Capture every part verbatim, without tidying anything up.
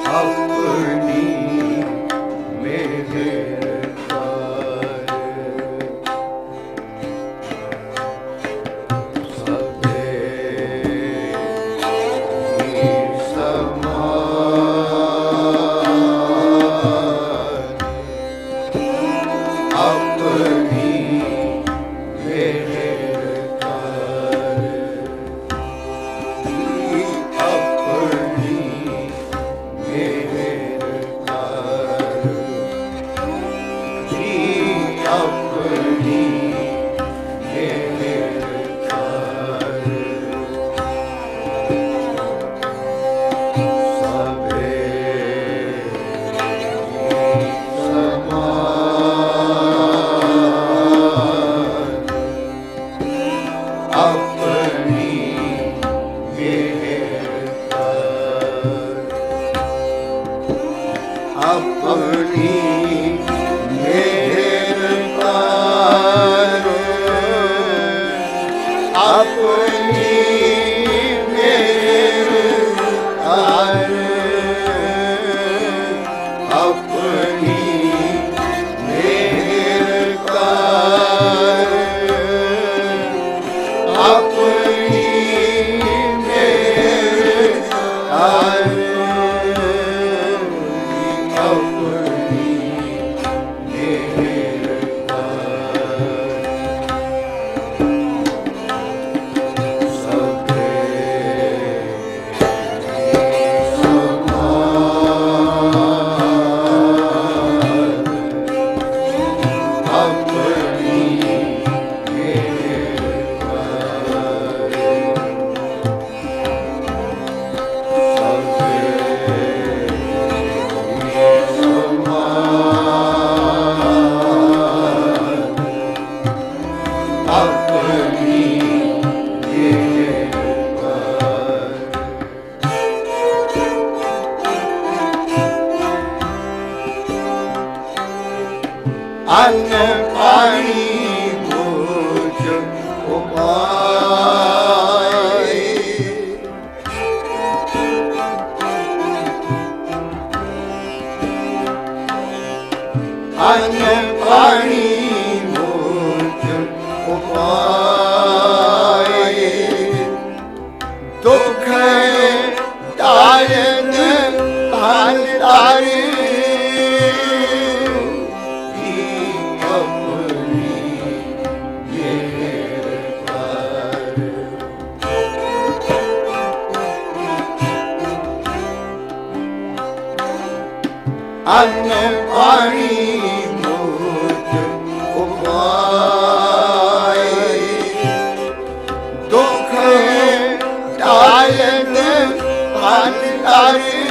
अपनी मेहर अन्न पानी भोज उपाय अन्न पानी भोज उपाय दुख दायन भांडारी अन्न पानी भोज उपाय दुख दायन भांडारी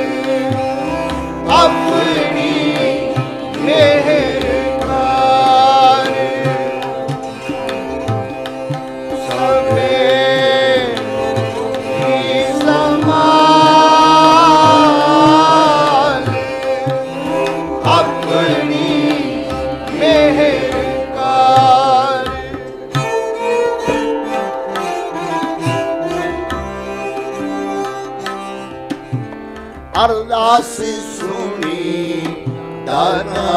अपनी मेहर दाता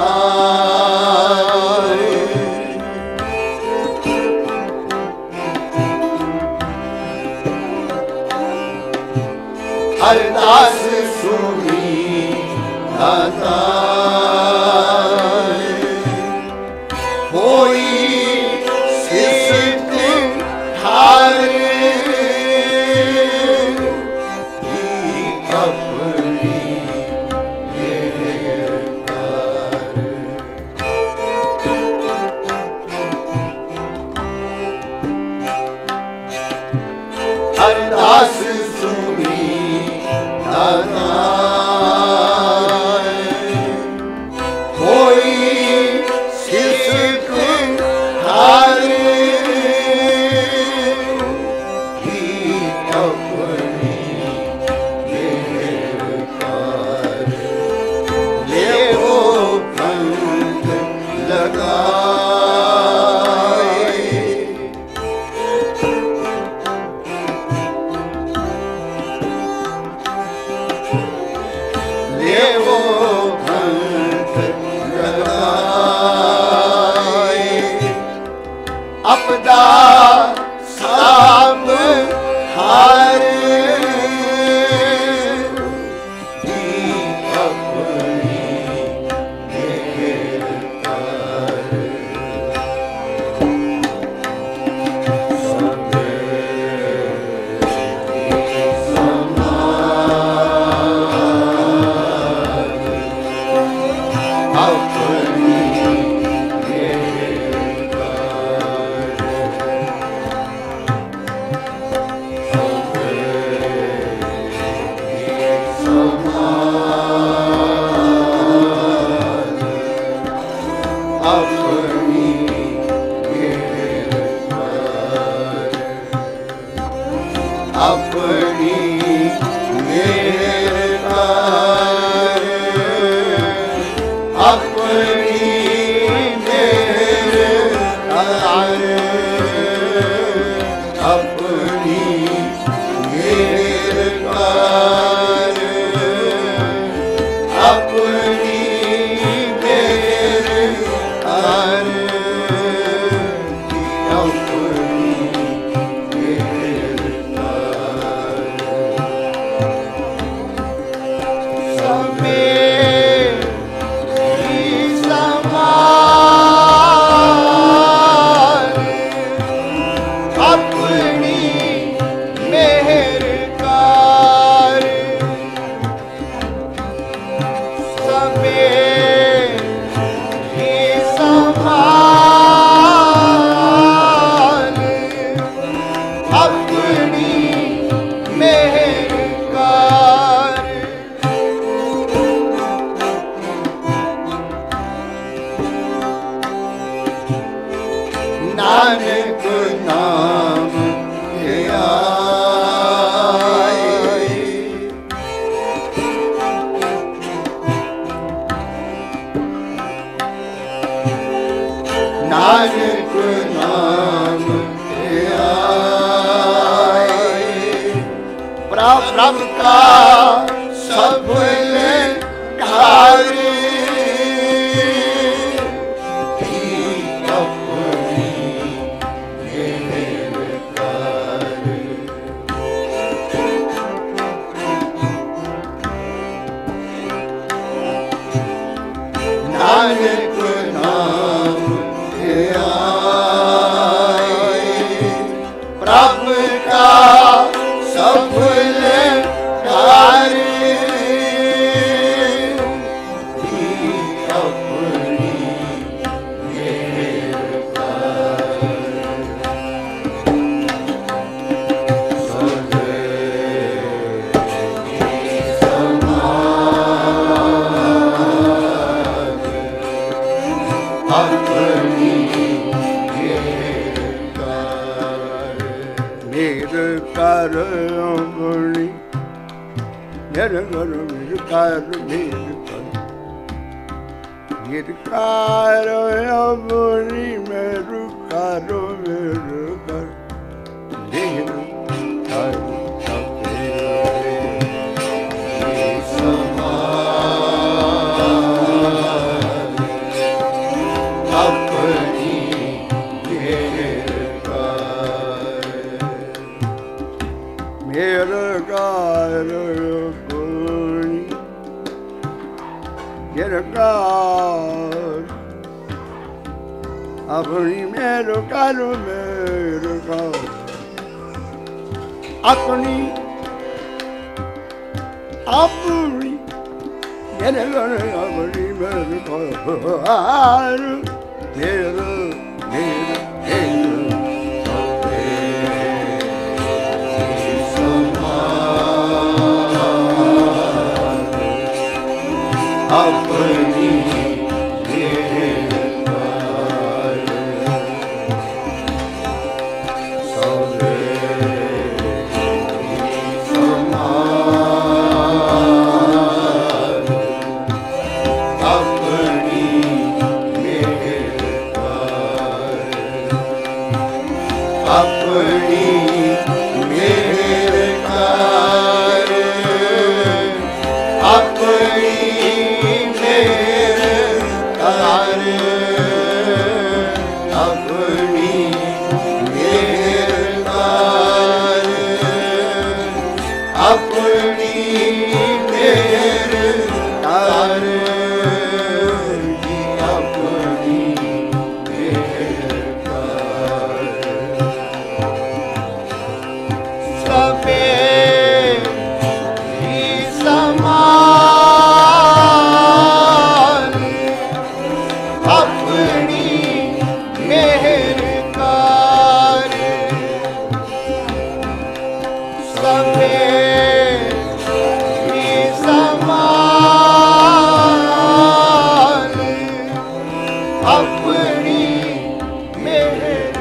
अरदास सुनी दाता होई सिसत हारे अरदास सुनी दाता होई सिसक हारे की अपनी मेहरबान ले वो पंथ लगाए ले वो पंथ लगाए अपदा साम हारे की अपनी मेहरबान अपनी मेहरबान अपनी मेहरबान अपनी मेहरबान अपनी मेहरबान अपनी मेहरबान अपनी मेहरबान समय की समान अपनी मेहरबान समय की समान अपनी मेहरबान नानक नाम के आए नानक नाम के आए प्रभु का सफल कार्य की अपनी मेहरबान नानक नाम के आए प्रभु का सफल कार्य की अपनी कर अपनी मेरे घर मेरे कार मेरे कर मेरे कार अपनी मेरे कार मेरे कर मेरे कार समान ਨਿਰਕਾਰ ਆਪਣੀ ਮੇਰ ਕਰ ਮੇਰ ਕਰ ਆਪਣੀ ਆਪਣੀ ਮੇਰੇ ਘਰ ਆਪਣੀ ਮੇਰ ਕਰ ਮੇਰ ਮੇਰ ਆਪਣੀ ਆਪਣੀ ਮੇਰ